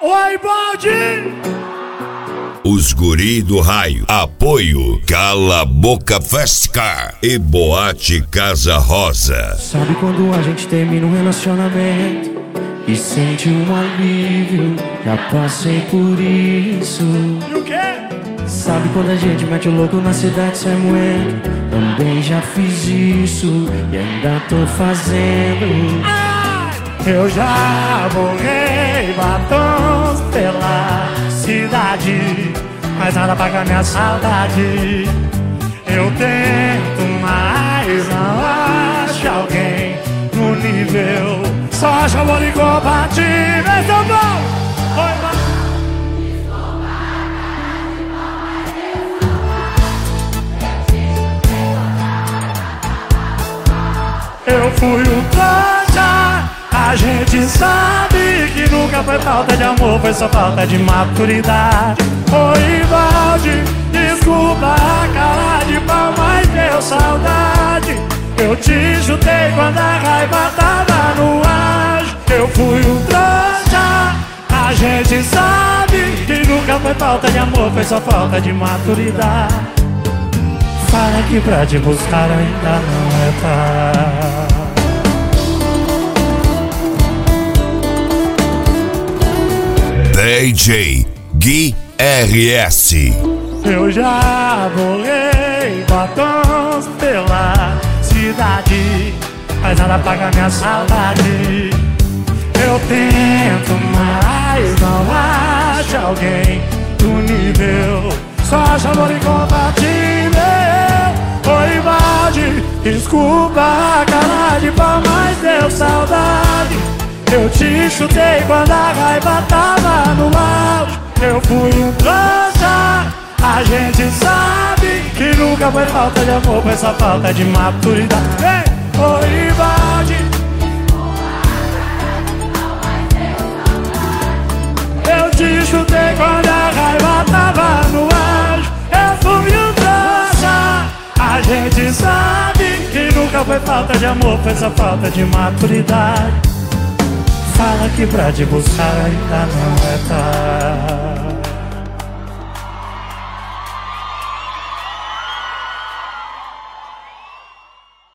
Oi, Baldi! Os guri do raio. Apoio Cala Boca Festcar e Boate Casa Rosa. Sabe quando a gente termina um relacionamento e sente um alívio? Já passei por isso. E o quê? Sabe quando a gente mete o louco na cidade sem moendo? Também já fiz isso e ainda tô fazendo. Eu já borrei batons pela cidade, mas nada paga minha saudade. Eu tento, mas não acho alguém no nível. Só acho amor incompatível. Esse é o bom! Eu fui um trouxa. A gente sabe que nunca foi falta de amor, foi só falta de maturidade. Oi, Valde, desculpa a cara de pau, mas deu saudade. Eu te chutei quando a raiva tava no auge. Eu fui um trouxa. A gente sabe que nunca foi falta de amor, foi só falta de maturidade. Fala que pra te buscar ainda não é tarde. DJ Gui RS. Eu já borrei batons pela cidade, mas nada paga minha saudade. Eu tento, mas não acho alguém do nível. Só acho amor incompatível. Oi, Valde, desculpa a cara de pau, mas deu saudade. Eu te chutei quando a raiva tava no auge. Eu fui um trouxa. A gente sabe que nunca foi falta de amor, foi só falta de maturidade. Ei! Oi, Valde, eu te chutei quando a raiva tava no auge. Eu fui um trouxa. A gente sabe que nunca foi falta de amor, foi só falta de maturidade. Fala que pra te buscar ainda não é tarde.